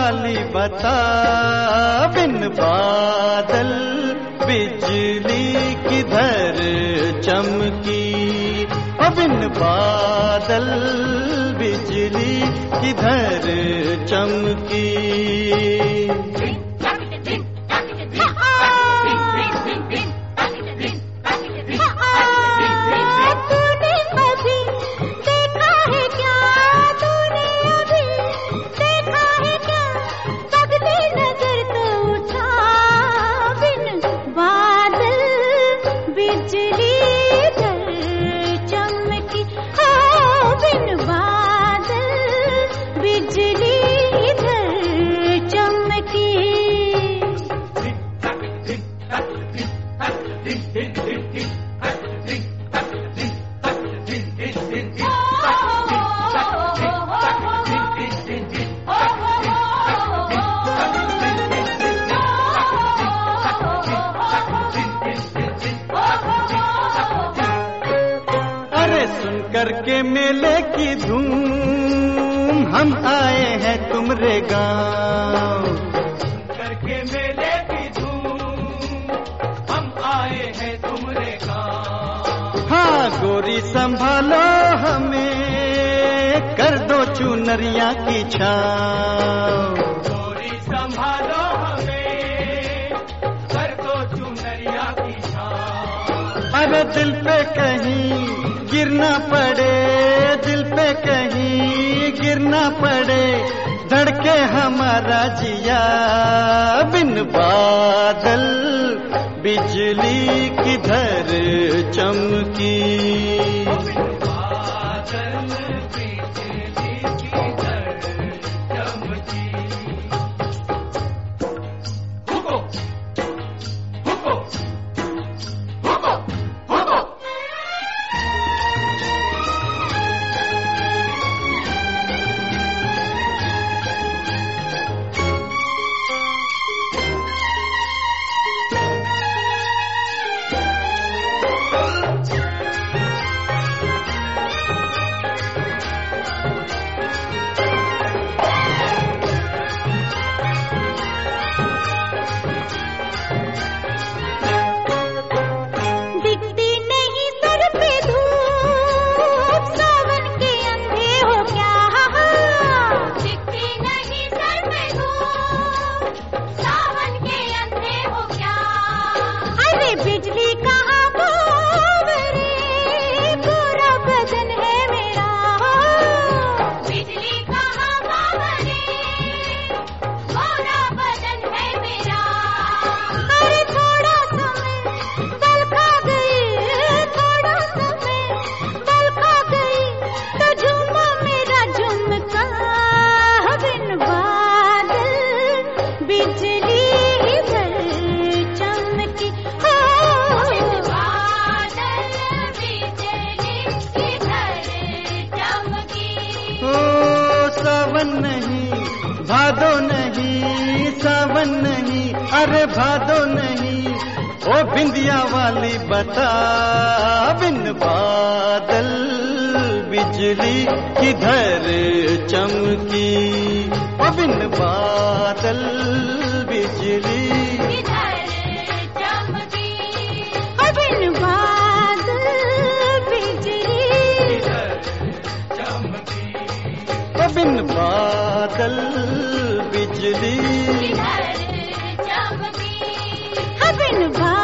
वाली बता, बिन बादल बिजली किधर चमकी, ओ बिन बादल बिजली किधर चमकी। करके मेले की धूम हम आए हैं तुमरे गाँव, करके मेले की धूम हम आए हैं तुमरे गाँव। हाँ गोरी संभालो हमें, कर दो चुनरिया की छाँव, गोरी संभालो हमें, कर दो चुनरिया की छाँव। अरे दिल पे कहीं गिरना पड़े, दिल पे कहीं गिरना पड़े, धड़के हमारा जिया, बिन बादल बिजली किधर चमकी, बिन बादल बिजली किधर चमकी। हुको, हुको, हुको, हुको। सावन नहीं भादो नहीं, सावन नहीं अरे भादो नहीं, ओ बिंदिया वाली बता, बिन बादल बिजली किधर चमकी, ओ बिन बादल बिजली किधर चमकी, ओ बिन बादल बिजली किधर चमकी, ओ बिन बादल बिजली किधर चमकी, ओ बिन